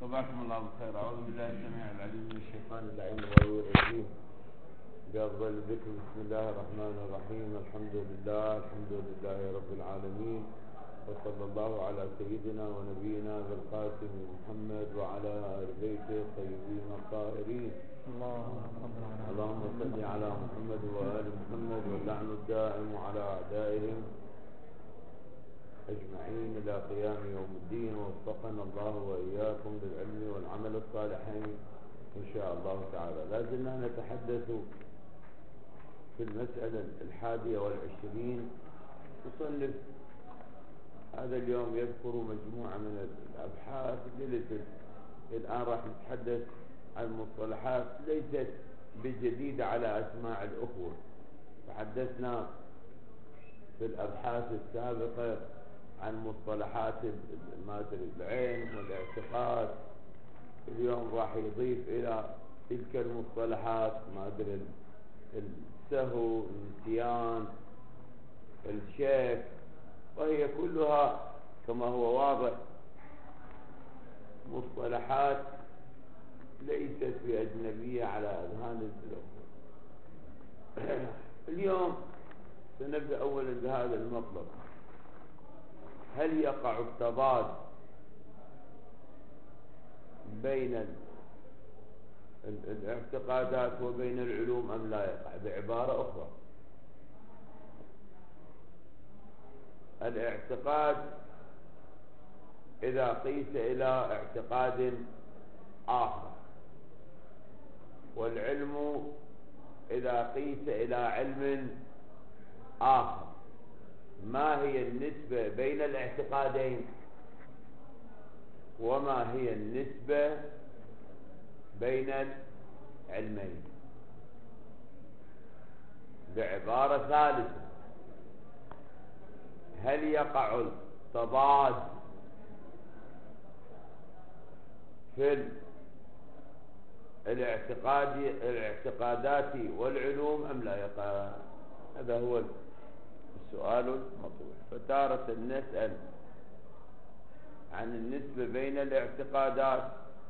صباحكم الله بالخير. أعوذ بالله السميع العليم من الشيطان اللعين الغيور الرجيم. بأفضل الذكر بسم الله الرحمن الرحيم. الحمد لله رب العالمين، وصلى الله على سيدنا ونبينا بالقاسم محمد وعلى آل بيته الطيبين الطاهرين. اللهم صل على محمد وآل محمد، واللعن الدائم على أعدائهم أجمعين إلى قيام يوم الدين، ووفقنا الله وإياكم للعلم والعمل الصالحين إن شاء الله تعالى. لازلنا نتحدث في المسألة 21. مصنف هذا اليوم يذكر مجموعة من الأبحاث الآن راح نتحدث عن مصطلحات ليست بجديدة على أسماع الأخوة. تحدثنا في الأبحاث السابقة عن مصطلحات العلم والاعتقاد. اليوم راح يضيف إلى تلك المصطلحات السهو، النسيان، الشك، وهي كلها كما هو واضح مصطلحات ليست بأجنبية على أذهان الأخوة. اليوم سنبدأ أولا بهذا المطلب: هل يقع التضاد بين الاعتقادات وبين العلوم أم لا يقع؟ بعبارة أخرى، الاعتقاد إذا قيس إلى اعتقاد آخر، والعلم إذا قيس إلى علم آخر، ما هي النسبة بين الاعتقادين وما هي النسبة بين العلمين؟ بعبارة ثالثة، هل يقع التضاد في الاعتقادات والعلوم أم لا يقع؟ هذا هو السؤال المطروح. فتارة نسأل عن النسبة بين الاعتقادات،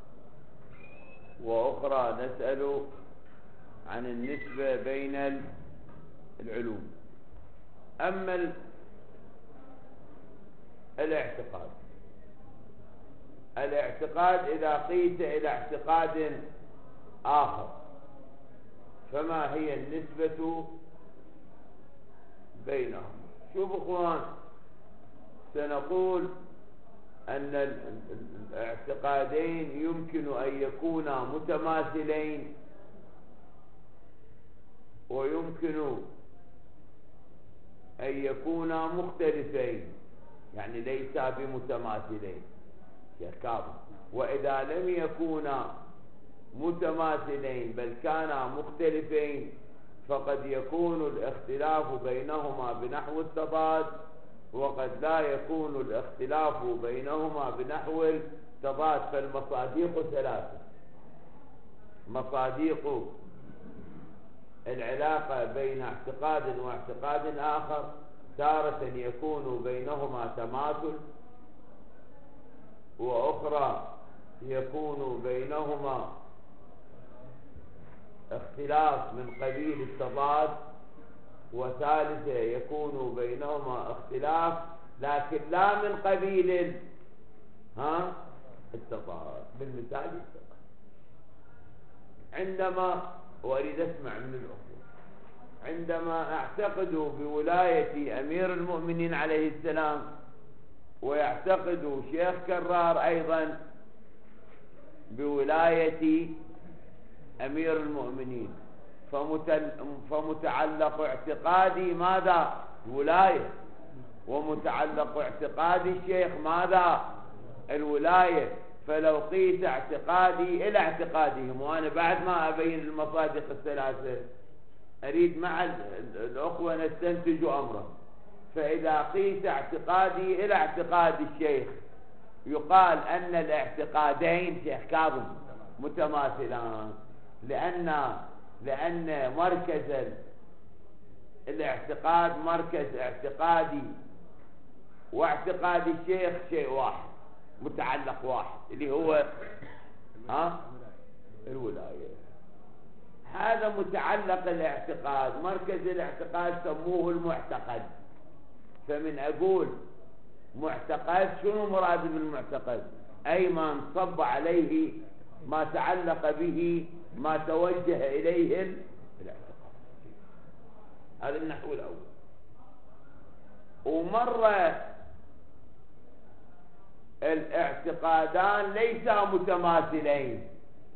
وأخرى نسأل عن النسبة بين العلوم. أما الاعتقاد إذا قيس إلى اعتقاد آخر، فما هي النسبة بينهم؟ شوفوا اخوان، سنقول أن الاعتقادين يمكن أن يكونا متماثلين، ويمكن أن يكونا مختلفين، يعني ليسا بمتماثلين يكابا. وإذا لم يكونا متماثلين بل كانا مختلفين، فقد يكون الاختلاف بينهما بنحو التضاد، وقد لا يكون الاختلاف بينهما بنحو التضاد. فالمصادق ثلاثة: مصادق العلاقة بين اعتقاد واعتقاد آخر، تارة يكون بينهما تماثل، وأخرى يكون بينهما اختلاف من قبيل التضاد، وثالثة يكون بينهما اختلاف لكن لا من قبيل التضاد. بالمثال عندما وأريد أسمع من الأخوة، عندما أعتقد بولاية أمير المؤمنين عليه السلام، ويعتقد شيخ كرار أيضا بولاية أمير المؤمنين، فمتعلق اعتقادي ماذا؟ ولاية، ومتعلق اعتقادي الشيخ ماذا؟ الولاية. فلو قيس اعتقادي إلى اعتقادهم، وأنا بعد ما أبين المصادق الثلاثة أريد مع الأخوة نستنتج أمرا. فإذا قيس اعتقادي إلى اعتقاد الشيخ، يقال أن الاعتقادين شيخ كاظم متماثلان، لأن مركز الاعتقاد مركز اعتقادي واعتقاد الشيخ شيء واحد، متعلق واحد، اللي هو ها الولاية. هذا متعلق الاعتقاد، مركز الاعتقاد سموه المعتقد. فمن أقول معتقد شنو مراد بالمعتقد؟ أي ما انصب عليه، ما تعلق به، ما توجه إليه الاعتقاد. هذا النحو الأول. ومرة الاعتقادان ليسا متماثلين،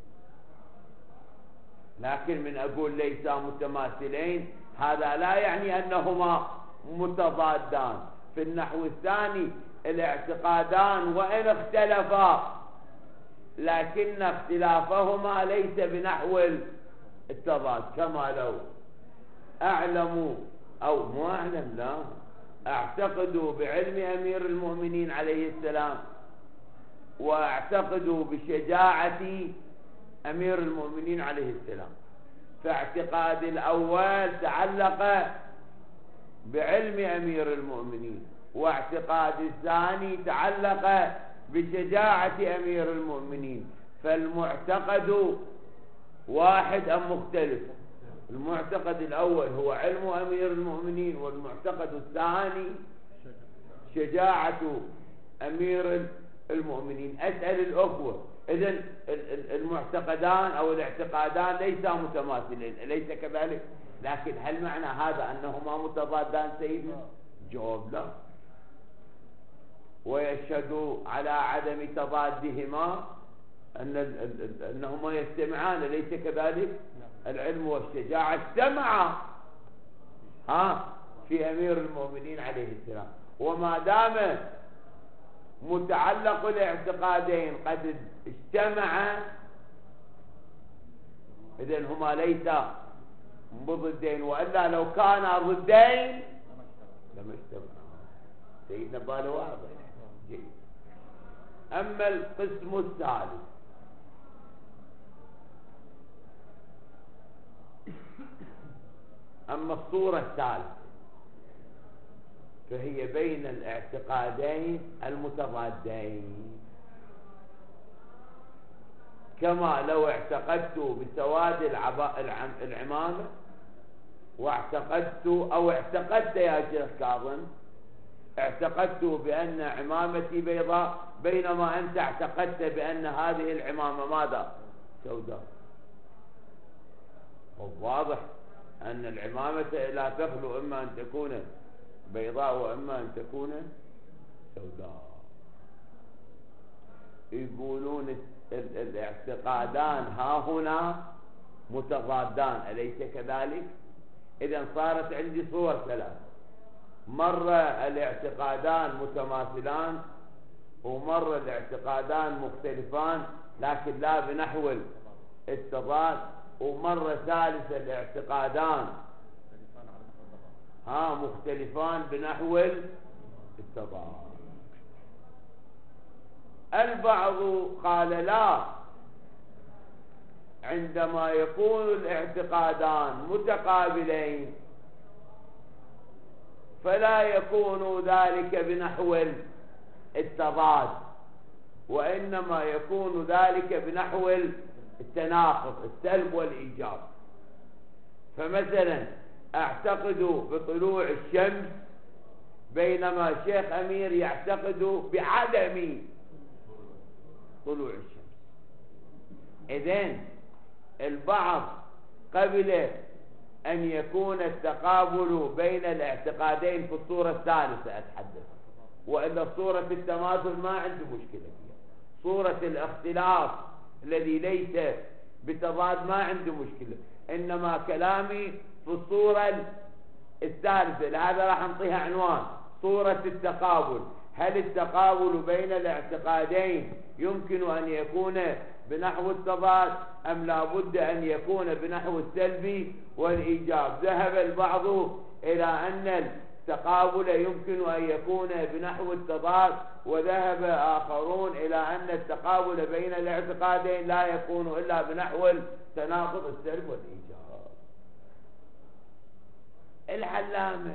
لكن من أقول ليسا متماثلين هذا لا يعني أنهما متضادان. في النحو الثاني الاعتقادان وإن اختلفا لكن اختلافهما ليس بنحو التضاد. كما لو أعلم أو مو أعلم، لا، أعتقد بعلم أمير المؤمنين عليه السلام وأعتقد بشجاعة أمير المؤمنين عليه السلام. فاعتقاد الأول تعلق بعلم أمير المؤمنين، واعتقاد الثاني تعلق بشجاعة أمير المؤمنين. فالمعتقد واحد أم مختلف؟ المعتقد الأول هو علم أمير المؤمنين، والمعتقد الثاني شجاعة أمير المؤمنين. أسأل الأخوة، إذن المعتقدان أو الاعتقادان ليسا متماثلين، أليس كذلك؟ لكن هل معنى هذا أنهما متضادان سيدنا؟ جواب لا. ويشهد على عدم تضادهما أنهما يجتمعان، أليس كذلك؟ العلم والشجاعة اجتمعا في أمير المؤمنين عليه السلام. وما دام متعلق الاعتقادين قد اجتمعا إذن هما ليسا ضدين، وإلا لو كانا ضدين لما اجتمعا. سيدنا باله واضح جيد. أما القسم الثالث أما الصورة الثالثة فهي بين الاعتقادين المتضادين. كما لو اعتقدت بسواد العمامة واعتقدت أو اعتقدت يا شيخ كاظم اعتقدت بأن عمامتي بيضاء، بينما أنت اعتقدت بأن هذه العمامة ماذا؟ سوداء. والواضح أن العمامة لا تخلو إما أن تكون بيضاء وإما أن تكون سوداء. يقولون الاعتقادان ها هنا متضادان، أليس كذلك؟ إذن صارت عندي صور ثلاث، مرة الاعتقادان متماثلان، ومرة الاعتقادان مختلفان لكن لا بنحو التضاد، ومرة ثالثة الاعتقادان مختلفان بنحو التضاد. البعض قال لا، عندما يكون الاعتقادان متقابلين فلا يكون ذلك بنحو التضاد، وإنما يكون ذلك بنحو التناقض، السلب والإيجاب. فمثلا أعتقد بطلوع الشمس بينما شيخ أمير يعتقد بعدم طلوع الشمس. إذن البعض قبل أن يكون التقابل بين الاعتقادين في الصورة الثالثة أتحدث، وإلا صورة التماثل ما عنده مشكلة فيها. صورة الاختلاف الذي ليس بتضاد ما عنده مشكلة، إنما كلامي في الصورة الثالثة. لهذا راح نعطيها عنوان صورة التقابل. هل التقابل بين الاعتقادين يمكن أن يكون بنحو التضاد أم لا بد أن يكون بنحو السلب والإيجاب؟ ذهب البعض إلى أن التقابل يمكن أن يكون بنحو التضاد، وذهب آخرون إلى أن التقابل بين الاعتقادين لا يكون إلا بنحو التناقض، السلب والإيجاب. العلامة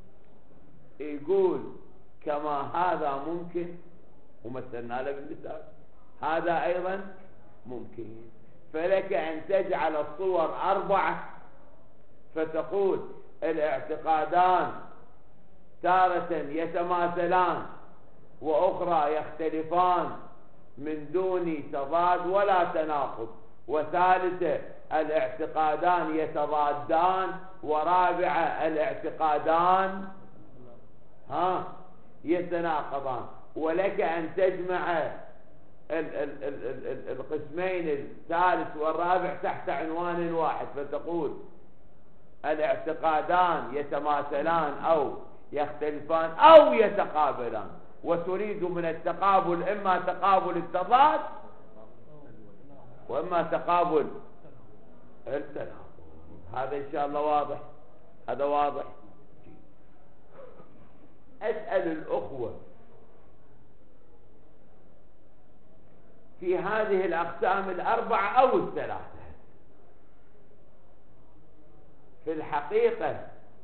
يقول كما هذا ممكن ومثلنا له بالمثال، هذا أيضا ممكن. فلك أن تجعل الصور 4 فتقول الاعتقادان تارة يتماثلان وأخرى يختلفان من دون تضاد ولا تناقض، وثالثة الاعتقادان يتضادان، ورابعة الاعتقادان يتناقضان. ولك أن تجمع القسمين الثالث والرابع تحت عنوان واحد فتقول الاعتقادان يتماثلان أو يختلفان أو يتقابلان، وتريد من التقابل إما تقابل التضاد وإما تقابل التناقض. هذا إن شاء الله واضح، هذا واضح. أسأل الأخوة في هذه الأقسام 4 أو 3، في الحقيقة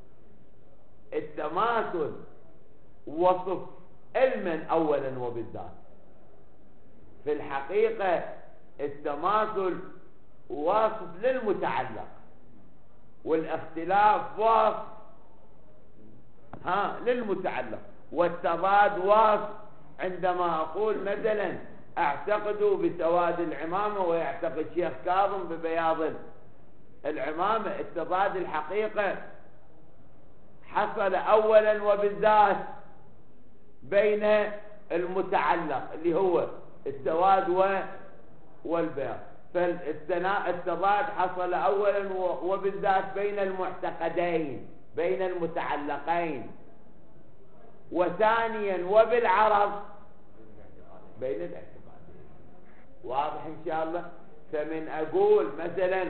التماثل وصف علما أولا وبالذات، في الحقيقة التماثل واصف للمتعلق، والاختلاف واصف للمتعلق، والتضاد واصف. عندما أقول مثلا أعتقد بسواد العمامة ويعتقد شيخ كاظم ببياض العمامة، التضاد الحقيقة حصل أولا وبالذات بين المتعلق اللي هو السواد والبياض، فالتضاد حصل أولا وبالذات بين المعتقدين، بين المتعلقين، وثانيا وبالعرض بين الاعتقادين. واضح إن شاء الله؟ فمن أقول مثلا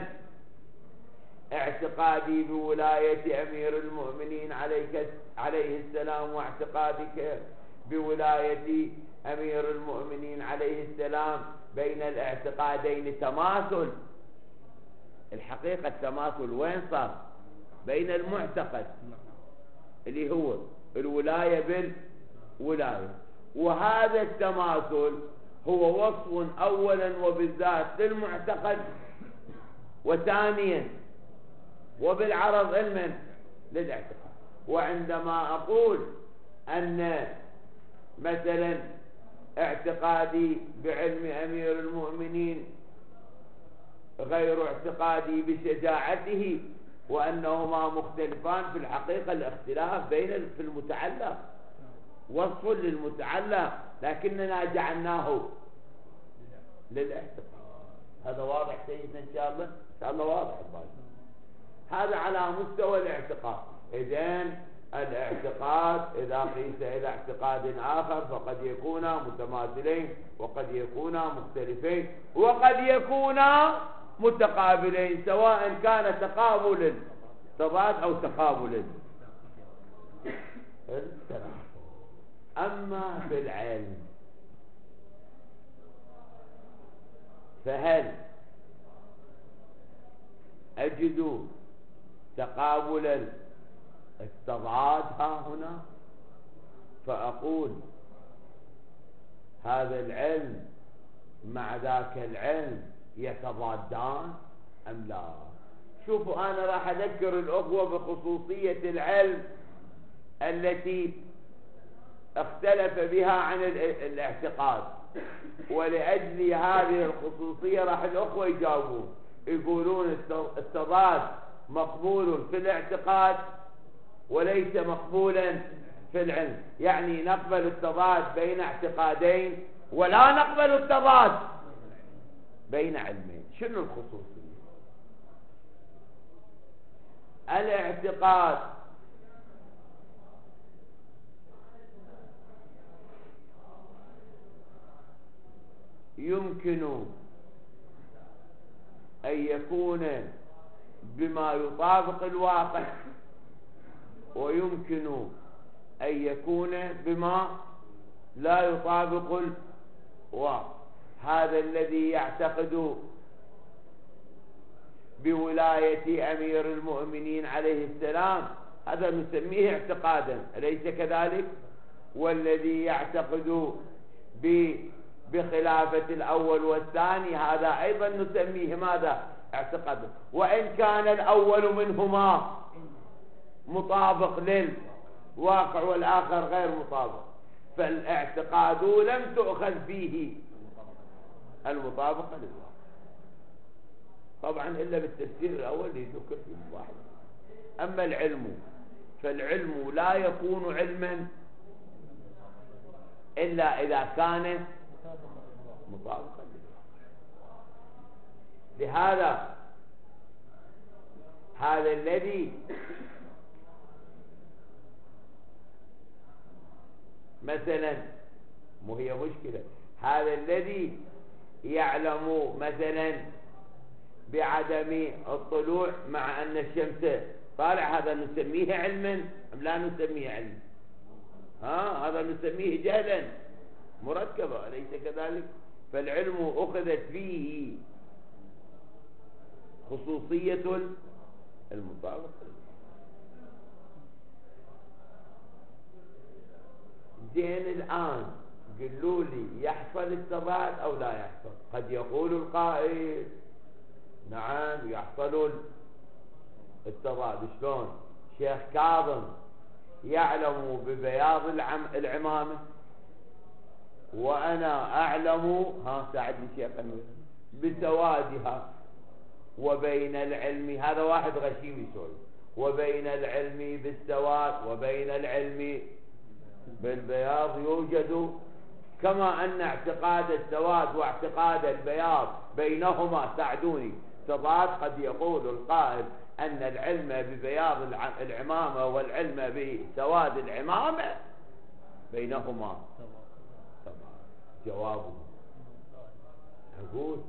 اعتقادي بولاية أمير المؤمنين عليه السلام واعتقادك بولاية أمير المؤمنين عليه السلام، بين الاعتقادين تماثل. الحقيقة التماثل وين صار؟ بين المعتقد اللي هو الولاية بالولاية، وهذا التماثل هو وصف أولا وبالذات للمعتقد، وثانيا وبالعرض علما للاعتقاد. وعندما أقول أن مثلا اعتقادي بعلم أمير المؤمنين غير اعتقادي بشجاعته وأنهما مختلفان، في الحقيقة الاختلاف في المتعلق وصف للمتعلق، لكننا جعلناه للاعتقاد. هذا واضح سيدنا إن شاء الله؟ إن شاء الله واضح الباقي. هذا على مستوى الاعتقاد. إذن الاعتقاد إذا قيس إلى اعتقاد آخر فقد يكونا متماثلين وقد يكونا مختلفين وقد يكونا متقابلين، سواء كان تقابل تضاد أو تقابل التناقض. أما في العلم فهل أجد تقابل التضاد هنا فأقول هذا العلم مع ذاك العلم يتضادان أم لا؟ شوفوا، أنا راح أذكر الأخوة بخصوصية العلم التي اختلف بها عن الاعتقاد، ولأجل هذه الخصوصية راح الأخوة يجاوبون، يقولون التضاد مقبول في الاعتقاد وليس مقبولا في العلم، يعني نقبل التضاد بين اعتقادين ولا نقبل التضاد بين علمين. شنو الخصوصية؟ الاعتقاد يمكن أن يكون بما يطابق الواقع، ويمكن أن يكون بما لا يطابق الواقع. هذا الذي يعتقد بولاية أمير المؤمنين عليه السلام هذا نسميه اعتقادا، أليس كذلك؟ والذي يعتقد بخلافة الأول والثاني، هذا أيضا نسميه ماذا؟ اعتقاد. وإن كان الأول منهما مطابق للواقع والآخر غير مطابق، فالاعتقاد لم تؤخذ فيه المطابقة للواقع، طبعا إلا بالتفسير الأول يذكر في المباحث. أما العلم فالعلم لا يكون علما إلا إذا كان مطابقا للواقع. لهذا هذا الذي مثلا، مو هي مشكلة، هذا الذي يعلم مثلا بعدم الطلوع مع أن الشمس طالع، هذا نسميه علما أم لا نسميه علما؟ هذا نسميه جهلا مركبا، أليس كذلك؟ فالعلم أخذت فيه خصوصية المطابقة. زين الآن قلوا لي يحصل التضاد أو لا يحصل؟ قد يقول القائل نعم يحصل التضاد. شلون؟ شيخ كاظم يعلم ببياض العمامة وأنا أعلم ساعدني شيخ أمير بسوادها، وبين العلم، هذا واحد غشيم يسولف، وبين العلم بالسواد وبين العلم بالبياض يوجد، كما أن اعتقاد السواد واعتقاد البياض بينهما، ساعدوني، تضاد. قد يقول القائل أن العلم ببياض العمامة والعلم بسواد العمامة بينهما تضاد. جوابه أقول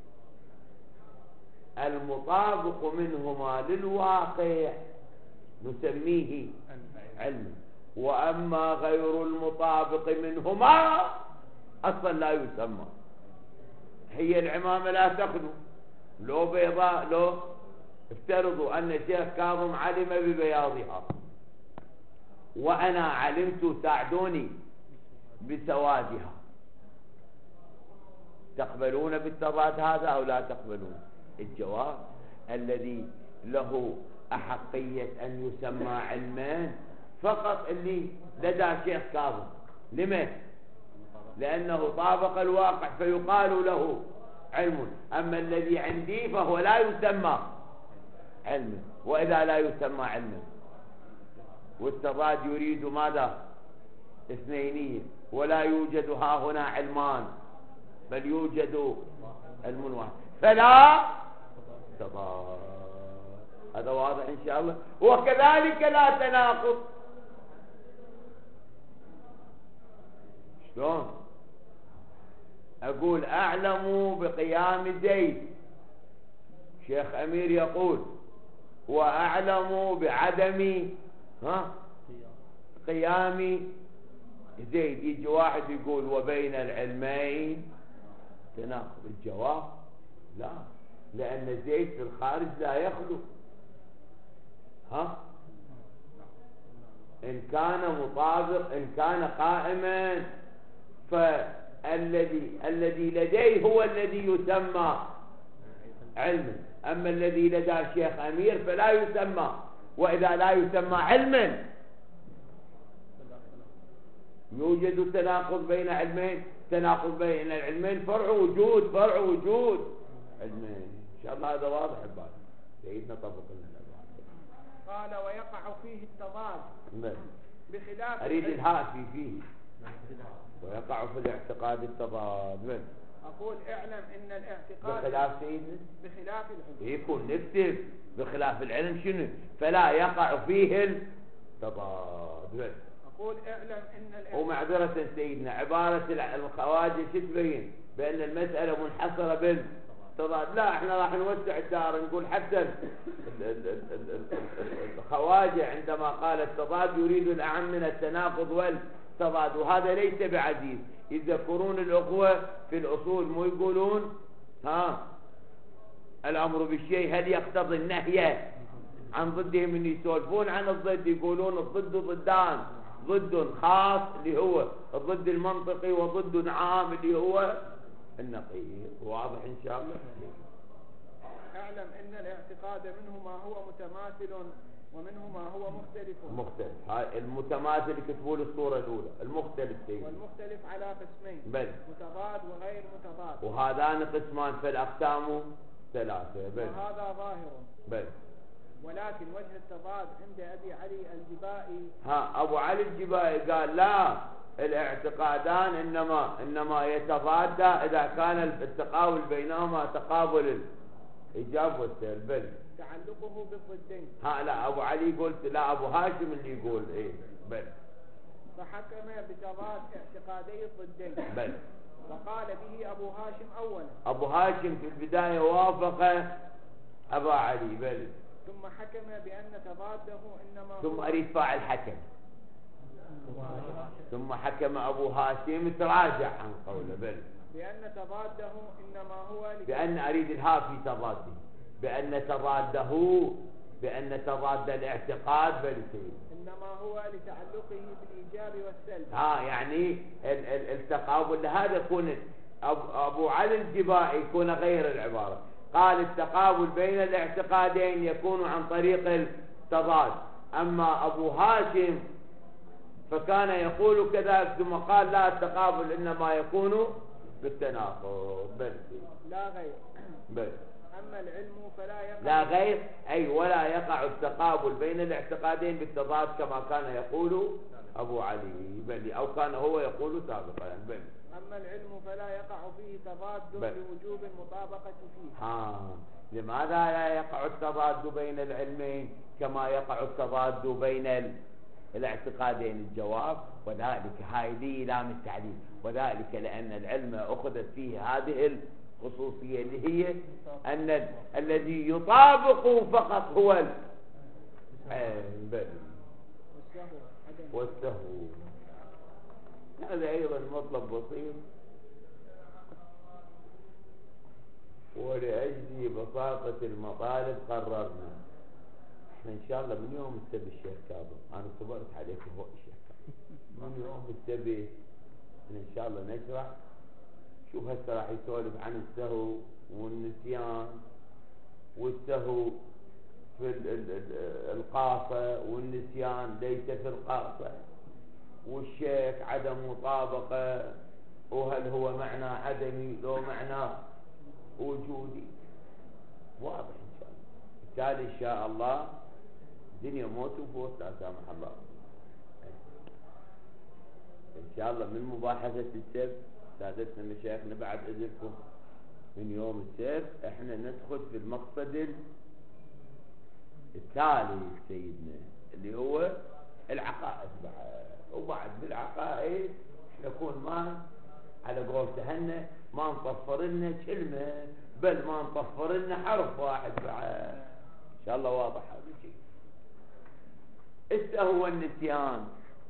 المطابق منهما للواقع نسميه علم، وأما غير المطابق منهما أصلا لا يسمى. هي العمامة لا تخلو، لو بيضاء، لو افترضوا أن الشيخ كاظم علم ببياضها وأنا علمت، ساعدوني، بسوادها، تقبلون بالتضاد هذا أو لا تقبلون؟ الجواب الذي له أحقية أن يسمى علمان فقط اللي لدى شيخ كاظم. لماذا؟ لأنه طابق الواقع فيقال له علم. أما الذي عندي فهو لا يسمى علما، وإذا لا يسمى علما والتضاد يريد ماذا؟ اثنينية، ولا يوجد ها هنا علمان بل يوجد علم واحد، فلا تضاد. هذا واضح إن شاء الله. وكذلك لا تناقض. شلون؟ أقول أعلم بقيام زيد، شيخ أمير يقول وأعلم بعدم قيام زيد. يجي واحد يقول وبين العلمين تناقض. الجواب لا، لأن زيد في الخارج لا يخلو. إن كان مطابق، إن كان قائما، فالذي لديه هو الذي يسمى علما. أما الذي لدى الشيخ أمير فلا يسمى، وإذا لا يسمى علما يوجد تناقض بين علمين. تناقض بين العلمين فرع وجود، فرع وجود علمين. إن شاء الله هذا واضح الباب. سيدنا طبق لنا. قال ويقع فيه التضاد بخلاف، أريد الهاء فيه ويقع في الاعتقاد التضاد. أقول اعلم إن الاعتقاد بخلاف سيدنا، بخلاف العلم يكون نكتب بخلاف العلم شنو؟ فلا يقع فيه التضاد. أقول اعلم إن الاعتقاد، ومعذرة سيدنا عبارة الخواجة شو تبين؟ بأن المسألة منحصرة بالتضاد. لا، احنا راح نوسع الدار، نقول حتى الخواجة عندما قال التضاد يريد الأعم من التناقض والتضاد، وهذا ليس بعزيز. يذكرون الأخوة في الأصول مو يقولون الأمر بالشيء هل يقتضي النهي عن ضده؟ من يسولفون عن الضد يقولون الضد ضدان، ضد خاص اللي هو الضد المنطقي، وضد عام اللي هو النقيض. واضح إن شاء الله؟ اعلم ان الاعتقاد منه ما هو متماثل ومنه ما هو مختلف. هاي المتماثل كتبوا لي الصورة الأولى، المختلف سيدي. والمختلف على قسمين، بل متضاد وغير متضاد، وهذان قسمان فالأقسام ثلاثة. بل وهذا ظاهر. بل ولكن وجه التضاد عند أبي علي الجبائي، أبو علي الجبائي قال لا، الاعتقادان إنما يتضادا إذا كان التقابل بينهما تقابل الإيجاب والسلب. بل تعلقه بالضدين. لا، أبو علي قلت لا، أبو هاشم اللي يقول إيه. بل فحكم بتضاد اعتقادي الضدين. بل وقال به أبو هاشم أولا. أبو هاشم في البداية وافق أبا علي. بل ثم حكم بأن تضاده إنما ثم أريد فاعل حكم. ثم حكم أبو هاشم تراجع عن قوله. بل بأن تضاده إنما هو بأن أريد الها في تضاده، بأن تضاد الاعتقاد. بل إنما هو لتعلقه بالإيجاب والسلب. يعني التقابل هذا يكون أبو علي الجبائي يكون غير العبارة، قال التقابل بين الاعتقادين يكون عن طريق التضاد. أما أبو هاشم فكان يقول كذا، ثم قال لا، التقابل إنما يكون بالتناقض. بل لا غير. بل أما العلم فلا يقع. لا غير، أي ولا يقع التقابل بين الاعتقادين بالتضاد كما كان يقول أبو علي. بل أو كان هو يقول سابقا. بل أما العلم فلا يقع فيه تضاد لوجوب المطابقة فيه. لماذا لا يقع التضاد بين العلمين كما يقع التضاد بين الاعتقادين؟ الجواب وذلك هاي دي لام التعليل، وذلك لأن العلم أخذت فيه هذه الخصوصية اللي هي أن الذي يطابق فقط هو العلم والسهو. هذا أيضا مطلب بسيط، ولأجل بساطة المطالب قررنا احنا ان شاء الله من يوم السبت الشيخ كاظم، انا صبرت عليك هو الشيخ كاظم، من يوم السبت ان شاء الله نشرح. شوف هسه راح يسولف عن السهو والنسيان، والسهو في القاصة، والنسيان ليس في القاصة، والشيك عدم مطابقة، وهل هو معنى عدمي لو معنى وجودي. واضح ان شاء الله. بالتالي ان شاء الله الدنيا موت وفوت لا سامح الله. ان شاء الله من مباحثة السبت سادتنا مشايخنا بعد اذنكم من يوم السبت احنا ندخل في المقصد التالي سيدنا اللي هو العقائد بعد. وبعد بالعقائد نكون ما على قول تهنا ما نطفر لنا كلمة، بل ما نطفر لنا حرف واحد بعد. ان شاء الله واضح هذا الشيء. السهو والنسيان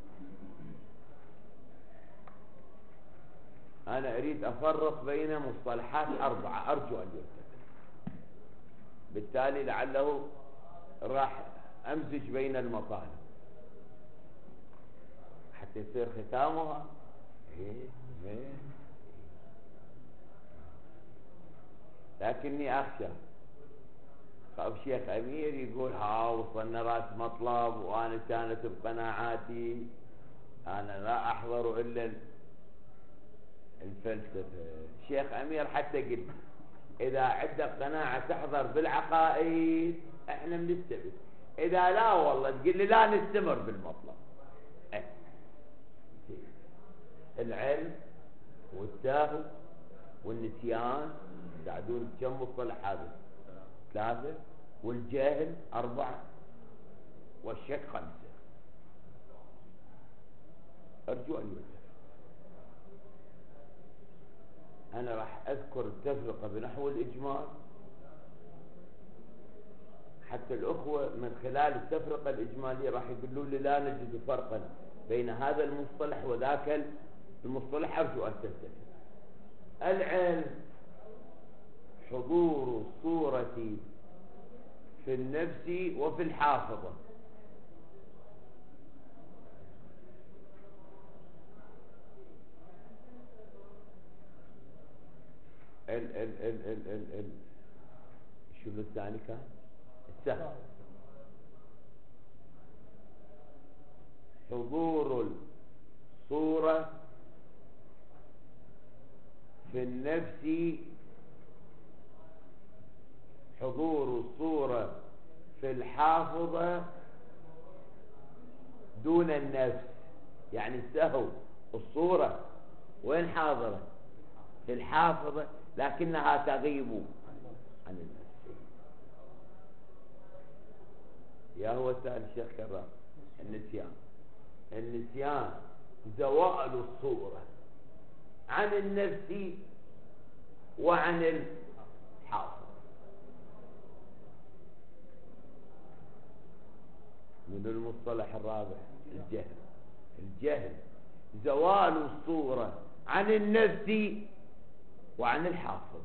انا اريد افرق بين مصطلحات اربعة ارجو ان يرتب، بالتالي لعله راح امزج بين المطالب حتى يصير ختامها لكني اخشى خاف شيخ امير يقول وصلنا راس مطلب وانا كانت بقناعاتي انا لا احضر الا الفلسفه. شيخ امير حتى قلت اذا عندك قناعه تحضر بالعقائد احنا بنستفيد، اذا لا والله تقول لي لا نستمر بالمطلب. العلم والسهو والنسيان تعدون كم مصطلح هذا؟ 3، والجهل 4، والشك 5. أرجو أن يوجد. أنا راح أذكر التفرقة بنحو الإجمال حتى الأخوة من خلال التفرقة الإجمالية راح يقولوا لي لا نجد فرقا بين هذا المصطلح وذاك المصطلح. أرجو أن تستفيد. العلم حضور الصورة في النفس وفي الحافظة. شنو الثاني كان؟ السهو. حضور الصورة في النفس، حضور الصورة في الحافظة دون النفس. يعني السهو الصورة وين حاضرة؟ في الحافظة، لكنها تغيب عن النفس. يا هو سأل الشيخ كرام النسيان زوال الصورة عن النفس وعن الحافظ. من المصطلح الرابع الجهل زوال الصورة عن النفس وعن الحافظة.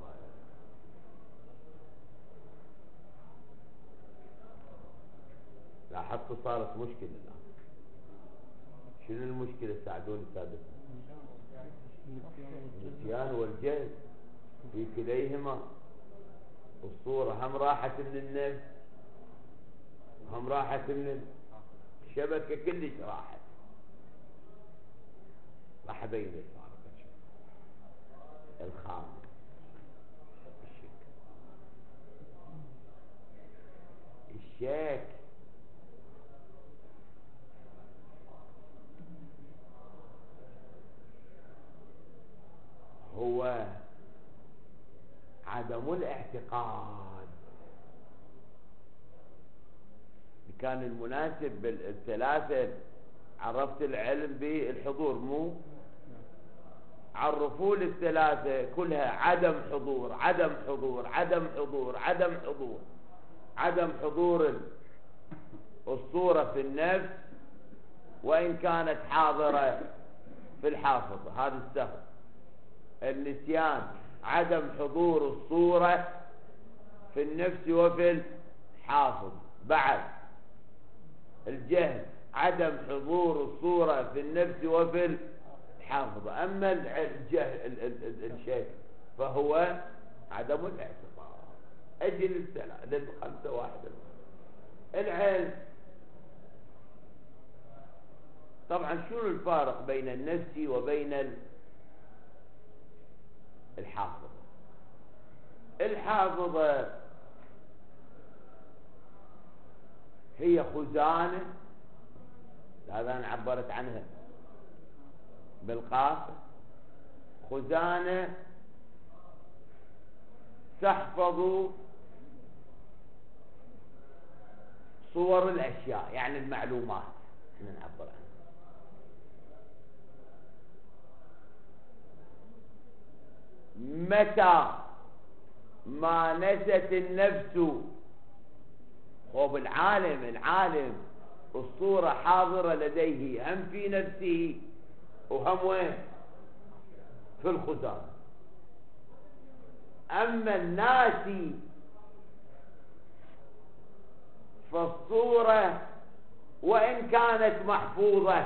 لاحظت صارت مشكلة الآن. شنو المشكلة؟ ساعدوني سادتنا. النسيان والجهل في كليهما الصورة هم راحت من النفس هم راحت من الشبكة، كلش راحت. راح ابين الفارق. الخامس الشك هو عدم الاعتقاد. كان المناسب بالثلاثة عرفت العلم بالحضور، مو عرفوا لي الثلاثة كلها عدم حضور عدم حضور عدم حضور عدم حضور. عدم حضور الصورة في النفس وإن كانت حاضرة في الحافظة، هذا السهو. النسيان عدم حضور الصورة في النفس وفي الحافظ. بعد الجهل عدم حضور الصورة في النفس وفي الحافظة. أما الجهل الشيء فهو عدم الاعتقاد. أجي للخمسة واحدة. العلم طبعا شنو الفارق بين النفس وبين الحافظة؟ الحافظة هي خزانة، هذا أنا عبرت عنها بالقاف، خزانة تحفظ صور الأشياء، يعني المعلومات احنا نعبر عنها. متى ما نست النفس، هو العالم الصورة حاضرة لديه هم في نفسه وهم وين؟ في الخزانة. أما الناسي فالصورة وإن كانت محفوظة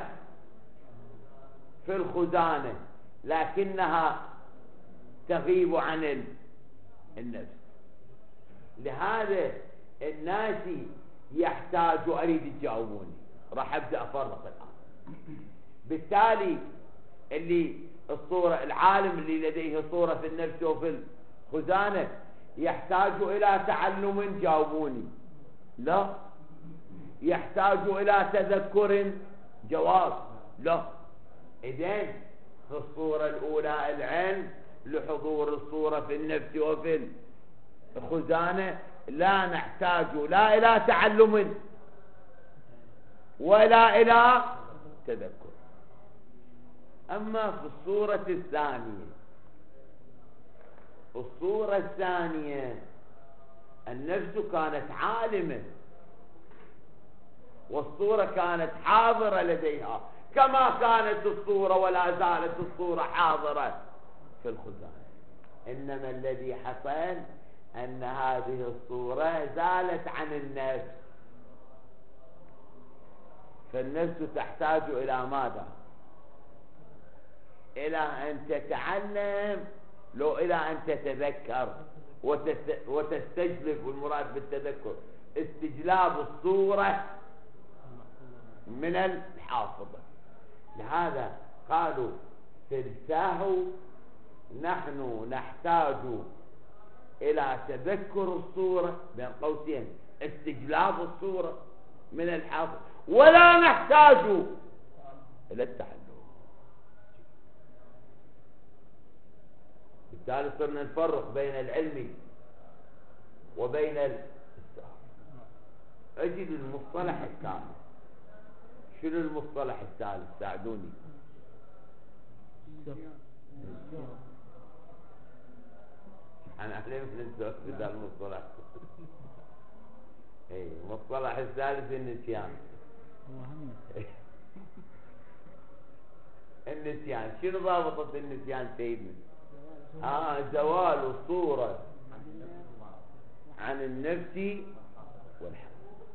في الخزانة لكنها تغيب عن النفس. لهذا الناسي يحتاج، أريد تجاوبوني، راح أبدأ أفرق الآن. بالتالي اللي الصورة العالم اللي لديه صورة في النفس وفي الخزانة يحتاج إلى تعلم، جاوبوني. لا. يحتاج إلى تذكر، جواب لا. إذن في الصورة الأولى العلم لحضور الصورة في النفس وفي الخزانة، لا نحتاج لا إلى تعلم ولا إلى تذكر. أما في الصورة الثانية النفس كانت عالمة والصورة كانت حاضرة لديها كما كانت الصورة ولا زالت الصورة حاضرة في الخزانة. إنما الذي حصل أن هذه الصورة زالت عن النفس، فالنفس تحتاج إلى ماذا؟ إلى أن تتعلم، لو إلى أن تتذكر. وتستجلب، والمراد بالتذكر استجلاب الصورة من الحافظة. لهذا قالوا في السهو نحن نحتاج إلى تذكر الصورة بين قوسين استجلاب الصورة من الحافظة، ولا نحتاج إلى التعلم. بالتالي صرنا نفرق بين العلم وبين السهو. أجد المصطلح الثالث. شنو المصطلح الثالث؟ ساعدوني. أنا أعلم ننسى هذا المصطلح. إيه، المصطلح الثالث النسيان. النسيان، شنو ضابطة النسيان سيدنا؟ زوال الصورة عن النفس والحق.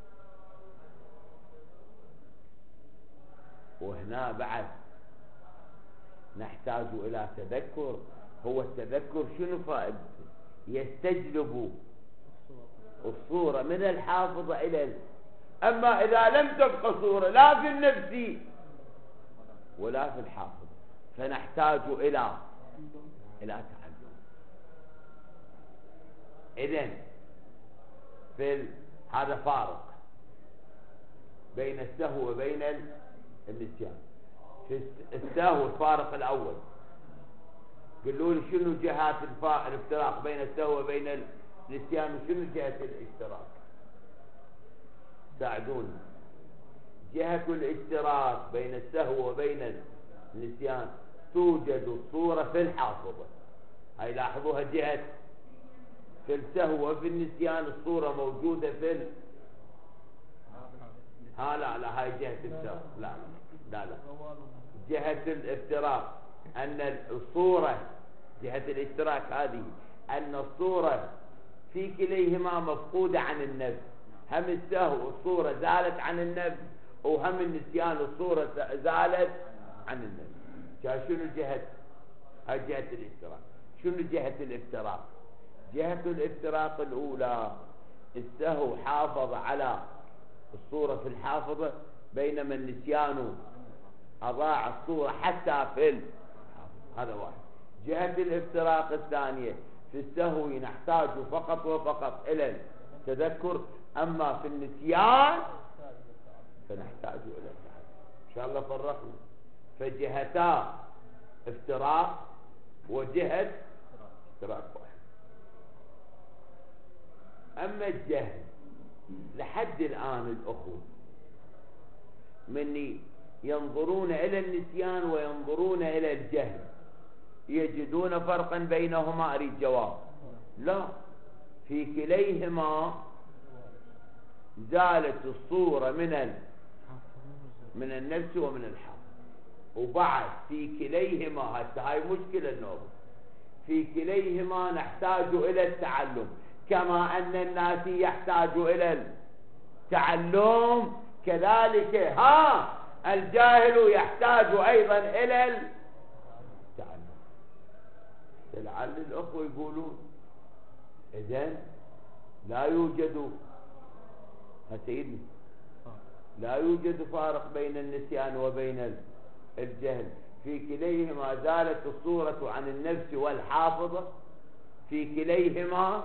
وهنا بعد نحتاج إلى تذكر. هو التذكر شنو فائدته؟ يستجلب الصورة من الحافظة إلى أما إذا لم تبقى صورة لا في النفس ولا في الحافظة فنحتاج إلى تعلم. إذن هذا فارق بين السهو وبين النسيان. في السهو الفارق الأول، قلوا لي شنو جهات الافتراق بين السهو وبين النسيان، وشنو جهة الاشتراك؟ ساعدوني. جهة الاشتراك بين السهو وبين النسيان توجد الصورة في الحافظة. هاي لاحظوها جهة في السهو وفي النسيان الصورة موجودة في لا هاي جهة السهو. لا جهة الافتراق أن الصورة، جهة الاشتراك هذه أن الصورة في كليهما مفقودة عن النفس. هم السهو الصورة زالت عن النفس، وهم النسيان الصورة زالت عن النفس. شنو جهة؟ هاي جهة الاشتراك. شنو جهة الافتراق؟ جهة الافتراق الأولى السهو حافظ على الصورة في الحافظة، بينما النسيان أضاع الصورة حتى في الحافظة. هذا واحد. جهة الافتراق الثانية في السهو نحتاج فقط وفقط إلى التذكر، أما في النسيان فنحتاج إلى التعلم. إن شاء الله فرقنا. فجهتا افتراق وجهة اشتراك واحد. أما الجهل لحد الآن الأخوة مني ينظرون إلى النسيان وينظرون إلى الجهل يجدون فرقا بينهما؟ أريد جواب. لا، في كليهما زالت الصورة من النفس ومن الحافظ. وبعد في كليهما هاي مشكلة النوبة، في كليهما نحتاج إلى التعلم، كما أن الناس يحتاج إلى التعلم كذلك الجاهل يحتاج أيضا إلى التعلم. لعل الأخوة يقولون إذن لا يوجد سيدنا لا يوجد فارق بين النسيان وبين الجهل، في كليهما زالت الصورة عن النفس والحافظة، في كليهما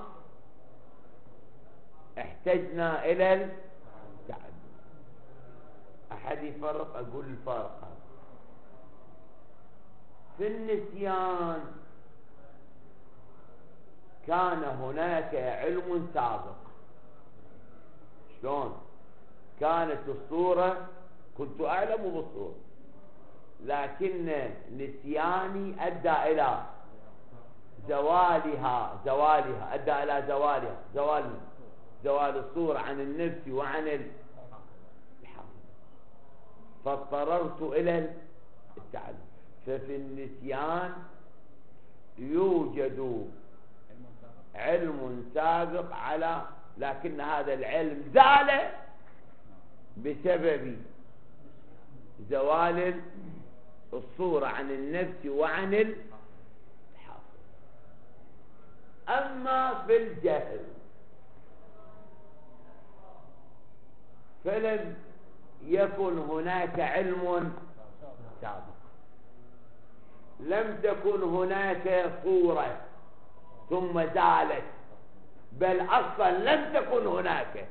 احتجنا إلى التعلم. أحد يفرق؟ أقول الفارق هذا. في النسيان كان هناك علم سابق. شلون؟ كانت الصورة كنت أعلم بالصورة، لكن نسياني أدى إلى زوالها أدى إلى زوال الصورة عن النفس وعن الحافظ، فاضطررت إلى التعلم. ففي النسيان يوجد علم سابق لكن هذا العلم زال بسبب زوال الصورة عن النفس وعن الحافظ. أما في الجهل فلم يكن هناك علم سابق، لم تكن هناك صورة ثم زالت، بل أصلا لم تكن هناك.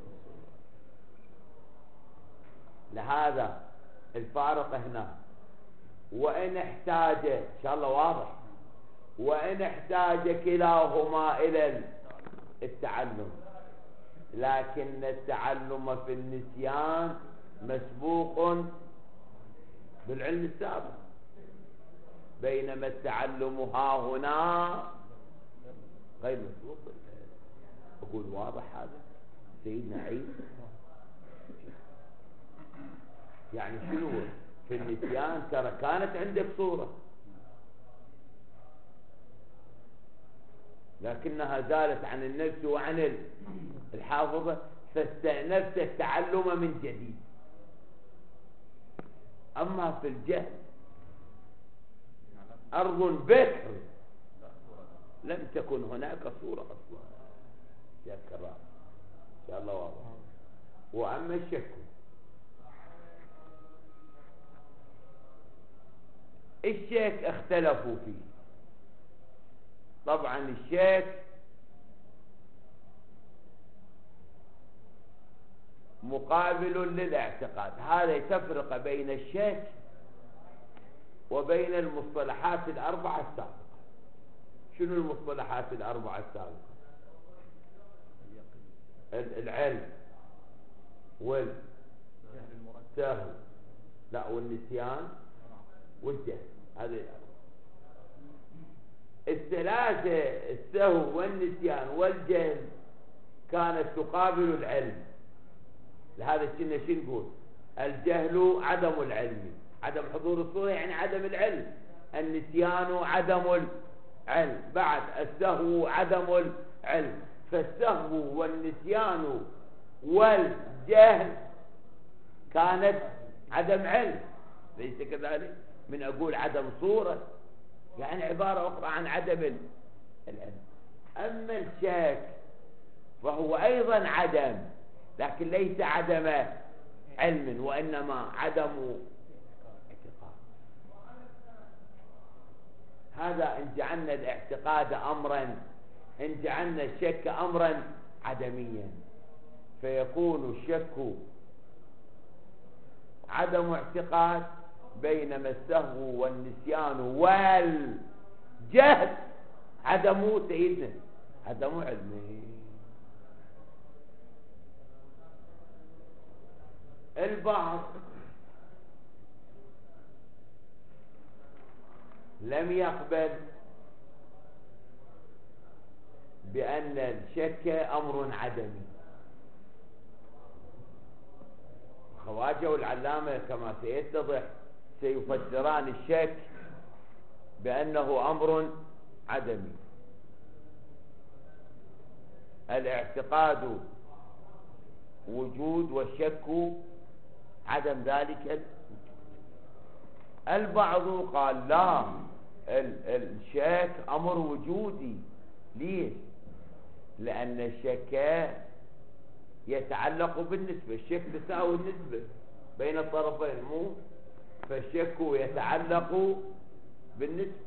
لهذا الفارق هنا. وإن احتاج إن شاء الله واضح، وإن احتاج كلاهما إلى التعلم، لكن التعلم في النسيان مسبوق بالعلم السابق، بينما التعلم ها هنا غير مسبوق. أقول واضح هذا سيدنا عيد؟ يعني شنو في النسيان؟ ترى كانت عندك صورة لكنها زالت عن النفس وعن الحافظة، فاستأنفت التعلم من جديد. أما في الجهل أرض بكر لم تكن هناك صورة أصلا. يا كرام إن شاء الله واضح. وأما الشك، الشك اختلفوا فيه. طبعا الشك مقابل للاعتقاد. هذا تفرق بين الشك وبين المصطلحات الأربعة السابقة. شنو المصطلحات الأربعة السابقة؟ العلم والسهو لا والنسيان والجهل. هذه الثلاثة، السهو والنسيان والجهل، كانت تقابل العلم. لهذا كنا شو نقول؟ الجهل عدم العلم، عدم حضور الصورة يعني عدم العلم. النسيان عدم العلم، بعد السهو عدم العلم. فالسهو والنسيان والجهل كانت عدم علم، ليس كذلك؟ من أقول عدم صورة يعني عبارة أخرى عن عدم العلم. أما الشك فهو أيضا عدم، لكن ليس عدم علم وإنما عدم اعتقاد. هذا إن جعلنا الاعتقاد أمرا، إن جعلنا الشك أمرا عدميا، فيكون الشك عدم اعتقاد، بينما السهو والنسيان والجهل عدم سيدنا عدم علمه. البعض لم يقبل بأن الشك أمر عدمي. خواجة والعلامة كما سيتضح سيفسران الشك بأنه أمر عدمي. الاعتقاد وجود والشك عدم ذلك. البعض قال لا، الشك أمر وجودي. ليش؟ لأن الشك يتعلق بالنسبة، الشك تساوي النسبة بين الطرفين، مو؟ فالشك يتعلق بالنسبة،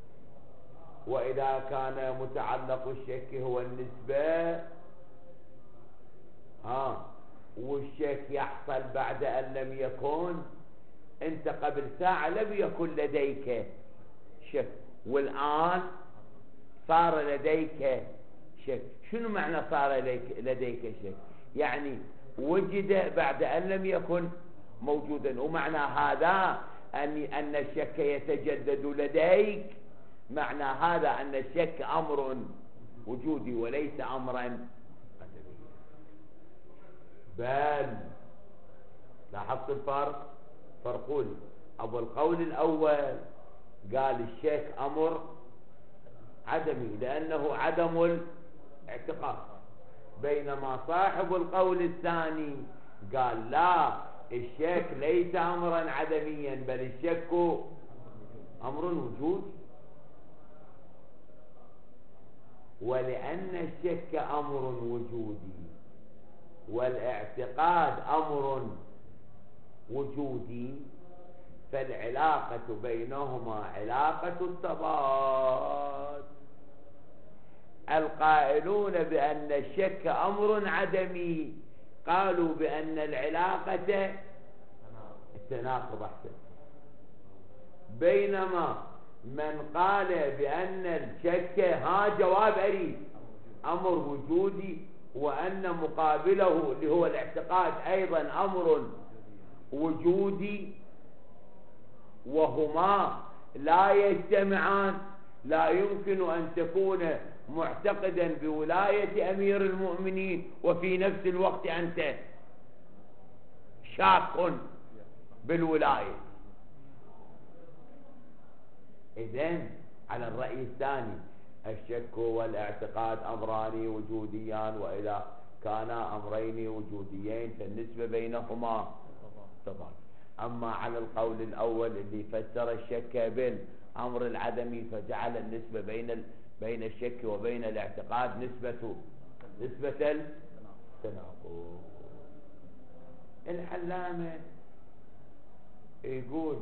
وإذا كان متعلق الشك هو النسبة والشك يحصل بعد أن لم يكن، أنت قبل ساعة لم يكن لديك شك والآن صار لديك شك. شنو معنى صار لديك شك؟ يعني وجد بعد أن لم يكن موجودا. ومعنى هذا أن الشك يتجدد لديك، معنى هذا أن الشك أمر وجودي وليس أمرا قدريا. بل لاحظت الفرق؟ فرقوا. أبو القول الأول قال الشك أمر عدمي لأنه عدم الاعتقاد، بينما صاحب القول الثاني قال لا، الشك ليس أمرا عدميا بل الشك أمر وجودي. ولأن الشك أمر وجودي والاعتقاد أمر وجودي، فالعلاقة بينهما علاقة التضاد. القائلون بأن الشك أمر عدمي قالوا بأن العلاقة التناقض أحسن، بينما من قال بأن الشك جواب أريد أمر وجودي، وأن مقابله اللي هو الاعتقاد أيضا أمر وجودي، وهما لا يجتمعان. لا يمكن أن تكون معتقدا بولاية أمير المؤمنين وفي نفس الوقت أنت شاك بالولاية. إذن على الرأي الثاني الشك والاعتقاد أمران وجوديان، وإذا كانا أمرين وجوديين فالنسبة بينهما تضاد. أما على القول الأول اللي فسر الشك بالأمر العدمي فجعل النسبة بين الشك وبين الاعتقاد نسبة التناقض. العلامة يقول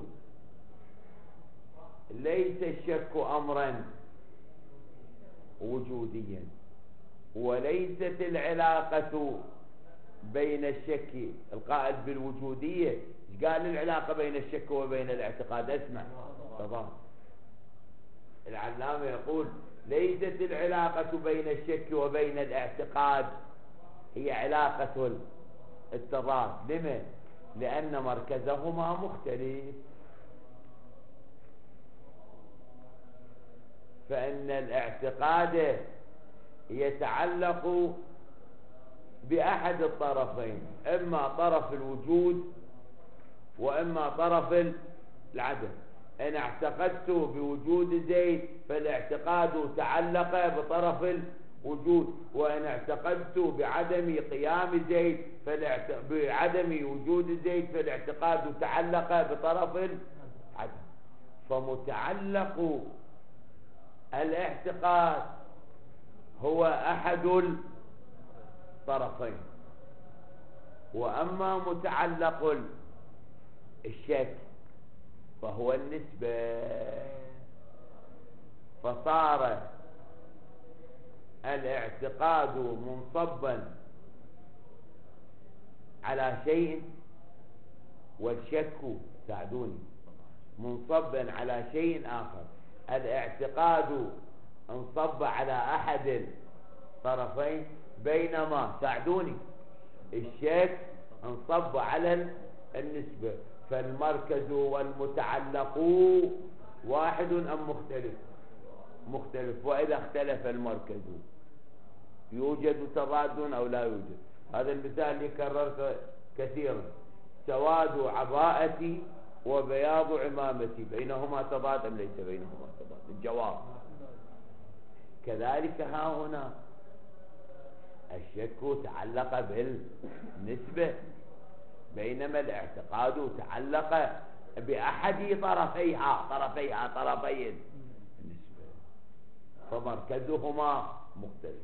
ليس الشك أمرا وجوديا، وليست العلاقة بين الشك. القائل بالوجودية قال العلاقة بين الشك وبين الاعتقاد اسمع تضاد. العلامة يقول ليست العلاقة بين الشك وبين الاعتقاد هي علاقة التضاد. لما؟ لأن مركزهما مختلف. فإن الاعتقاد يتعلق بأحد الطرفين، إما طرف الوجود وإما طرف العدم. إن اعتقدت بوجود زيد فالاعتقاد تعلق بطرف الوجود، وإن اعتقدت بعدم قيام زيد بعدم وجود زيد فالاعتقاد تعلق بطرف العدم. فمتعلق الاعتقاد هو أحد الطرفين، وأما متعلق الشك فهو النسبة. فصار الاعتقاد منصبا على شيء، والشك ساعدوني منصبا على شيء آخر. الاعتقاد انصب على أحد الطرفين، بينما ساعدوني الشك انصب على النسبة. فالمركز والمتعلق واحد أم مختلف؟ وإذا اختلف المركز يوجد تضاد أو لا يوجد؟ هذا المثال اللي كررته كثيرا: سواد عباءتي وبياض عمامتي، بينهما تضاد أم ليس بينهما تضاد؟ الجواب كذلك. ها هنا الشك تعلق بالنسبة، بينما الاعتقاد تعلق بأحد طرفي النسبة، فمركزهما مختلف،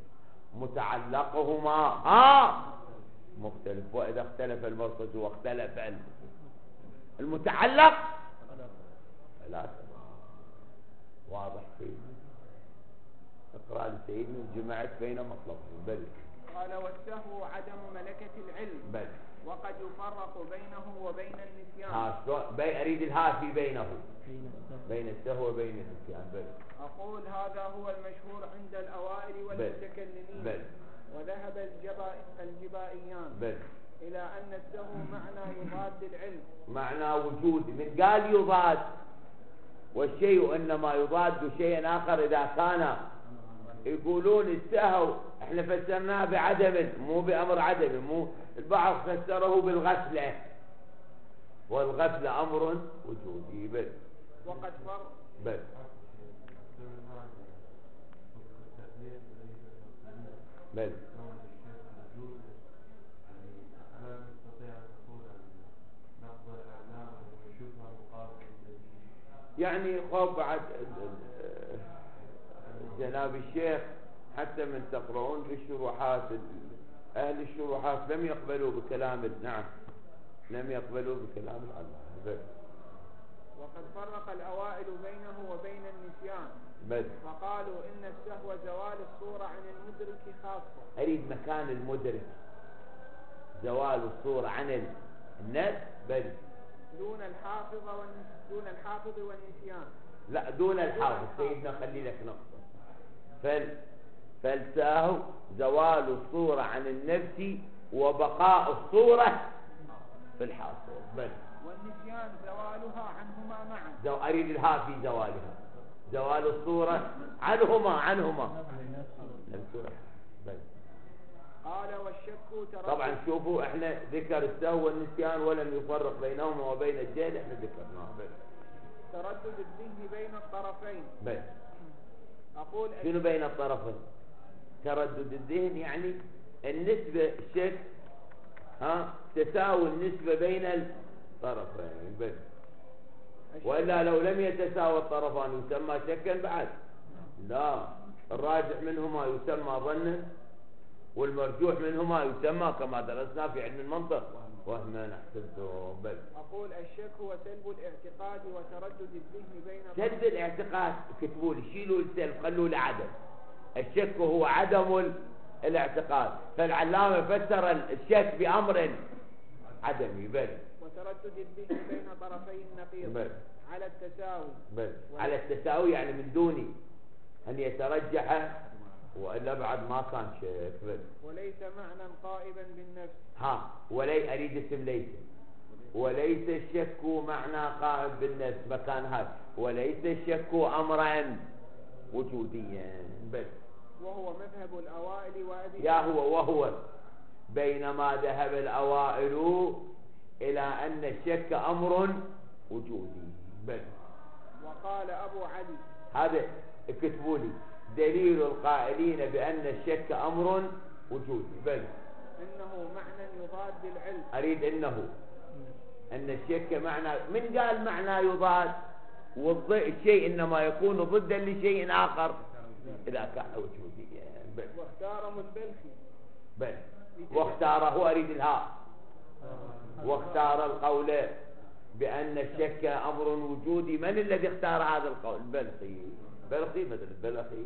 متعلقهما مختلف. وإذا اختلف المركز واختلف المتعلق فلا واضح فيه. اقرأ لسيدنا جمعت بين مطلبهم. بل قال والسهو عدم ملكة العلم، بل وقد يفرق بينه وبين النسيان. أريد الهافي بين السهو وبين النسيان. بل أقول هذا هو المشهور عند الأوائل والمتكلمين. وذهب الجبائيان إلى أن السهو معنى يضاد العلم، معنى وجود. من قال يضاد؟ والشيء إنما يضاد شيء آخر إذا كان. يقولون السهو احنا فسرناه بعدم، مو بأمر عدم. مو البعض فسره بالغفلة، والغفلة أمر وجودي. وقد فرق يعني خوف بعد جناب الشيخ حتى من تقرؤون بالشروحات، أهل الشروحات لم يقبلوا بكلام نعم لم يقبلوا بكلام العلامة. وقد فرق الأوائل بينه وبين النسيان وقالوا إن السهو زوال الصورة عن المدرك خاصة. أريد مكان المدرك، زوال الصورة عن النفس دون الحافظ والنسيان. لا دون الحافظ سيدنا، خلي لك نقطة. فالسهو زوال الصورة عن النفس وبقاء الصورة في الحاصل والنسيان زوالها عنهما معا. أريد الها في زوالها، زوال الصورة عنهما قال والشك تردد. طبعا شوفوا احنا ذكر السهو والنسيان ولم يفرق بينهما وبين الجهل، احنا ذكرناه تردد الذهن بين الطرفين. أقول شنو بين الطرفين؟ تردد الذهن يعني النسبة الشك تساوي النسبة بين الطرفين وإلا لو لم يتساوى الطرفان يسمى شكا بعد. لا، الراجح منهما يسمى ظنا والمرجوح منهما يسمى كما درسنا في علم المنطق وهما نحسبه. أقول الشك هو سلب الاعتقاد وتردد الذهن بين سلب الاعتقاد كتبوا لي شيلوا السلب خلوا له عدم. الشك هو عدم الاعتقاد، فالعلامة فسر الشك بأمر عدمي. وتردد الذهن بين طرفي النقيض على التساوي. على التساوي يعني من دون أن يترجح وإلا بعد ما كان شك. وليس معنى قائبا بالنفس. أريد اسم ليس. وليس الشك معنى قائم بالنفس مكان هذا، وليس الشك أمرا وجوديا وهو مذهب الأوائل وأبي وهو بينما ذهب الأوائل إلى أن الشك أمر وجودي. وقال أبو علي هذا اكتبوا لي دليل القائلين بأن الشك أمر وجودي إنه معنى يضاد العلم. أريد أن الشك معنى، من قال معنى يضاد؟ والشيء إنما يكون ضدا لشيء آخر إذا كان وجوديا. واختاره البلخي واختاره أريد الهاء واختار القول بأن الشك أمر وجودي. من الذي اختار هذا القول؟ بلخي مثل البلخي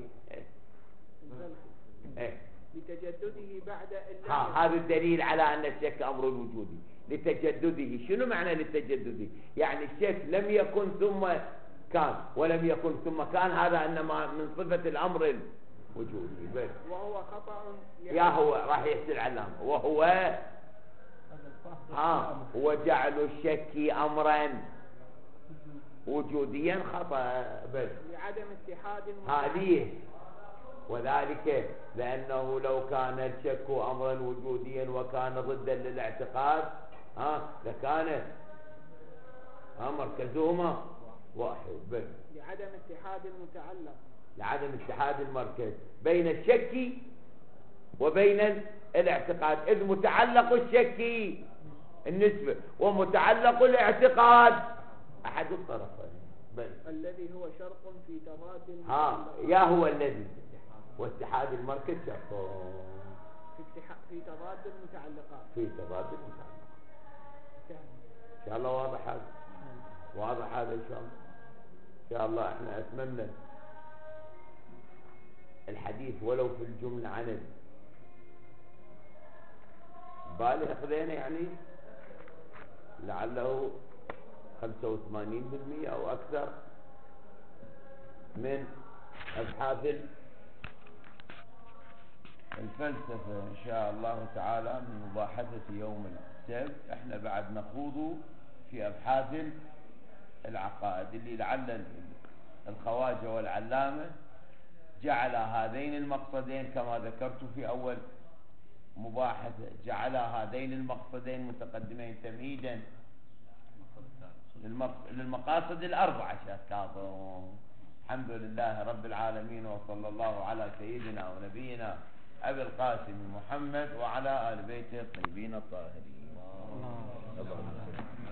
لتجدده بعد هذا الدليل على أن الشك أمر وجودي لتجدده. شنو معنى لتجدده؟ يعني الشك لم يكن ثم كان ولم يكن ثم كان، هذا إنما من صفة الأمر الوجودي. وهو خطأ هو راح يحسن علامة وهو وجعل الشك أمرا وجوديا خطأ لعدم اتحاد هذه، وذلك لأنه لو كان الشك أمرا وجوديا وكان ضدا للاعتقاد لكان مركزهما واحد. لعدم اتحاد المركز بين الشك وبين الاعتقاد، إذ متعلق الشك النسبة ومتعلق الاعتقاد أحد الطرفين الذي هو شرط في تضاد هو الذي واتحاد المركز شرط في تضاد المتعلقات. إن شاء الله واضح هذا إن شاء الله احنا أتممنا الحديث ولو في الجملة عن بالي أخذنا يعني لعله 85% أو أكثر من أبحاث الفلسفة إن شاء الله تعالى من مباحثة يوم السبت. احنا بعد نخوض في أبحاث العقائد اللي لعل الخواجة والعلامة جعل هذين المقصدين كما ذكرت في أول مباحثة، جعل هذين المقصدين متقدمين تمهيدا للمقاصد الأربعة شاكاظم. الحمد لله رب العالمين، وصلى الله على سيدنا ونبينا أبي القاسم محمد وعلى آل بيته الطيبين الطاهرين.